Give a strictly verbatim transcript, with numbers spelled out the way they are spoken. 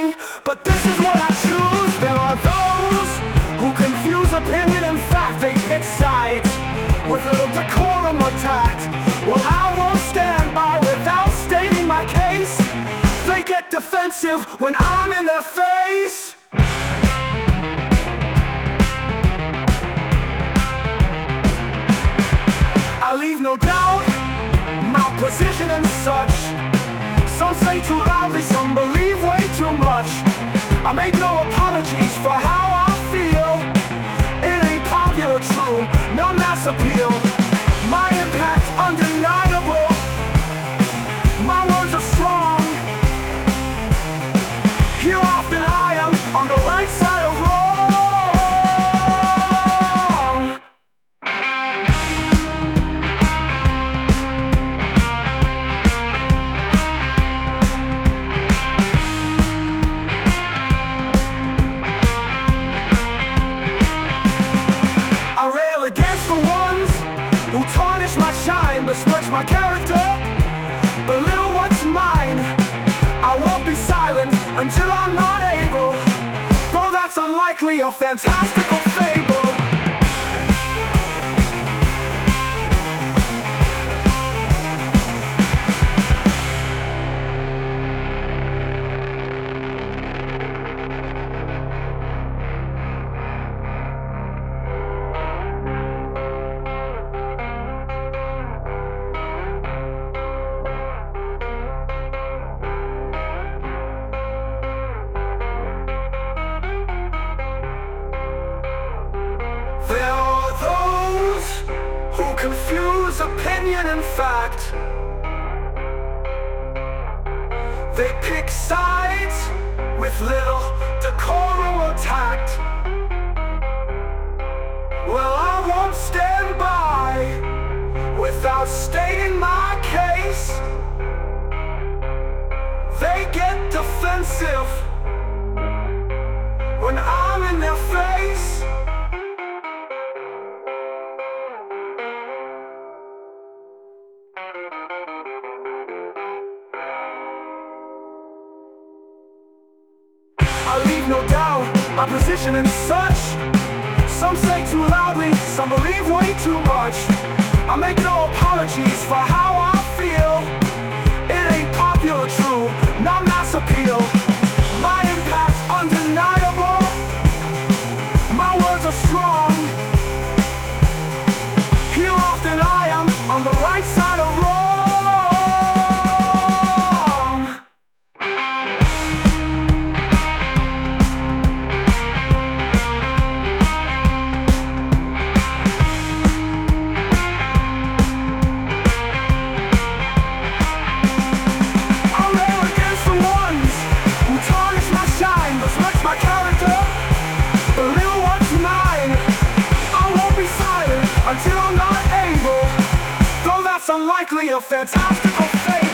me, but this is what I choose. There are those who confuse opinion and fact. They pick sides with little decorum or tact. Well, I won't stand by without stating my case. They get defensive when I'm in their face. I leave no doubt my position and such. Some say too loudly, some believe way too much. I make no apologies for how I feel. It ain't popular, true, no mass appeal. My impact undeniable. My words are strong. Here often I am on the right side of wrong. I rail against the ones who tarnish my shine, besmirch my character, belittle what's mine. I won't be silent until I'm not able, though that's unlikely, a fantastical fable. There are those who confuse opinion and fact. They pick sides with little decorum or tact. Well, I won't stand by without stating my case. They get defensive when I'm in their face. I leave no doubt my position and such. Some say too loudly, some believe way too much. I make no apologies for how I feel. It ain't popular, true, not mass appeal. My impact's undeniable. My words are strong. Here often I am on the right side of wrong. Until I'm not able, though that's unlikely, a fantastical fate.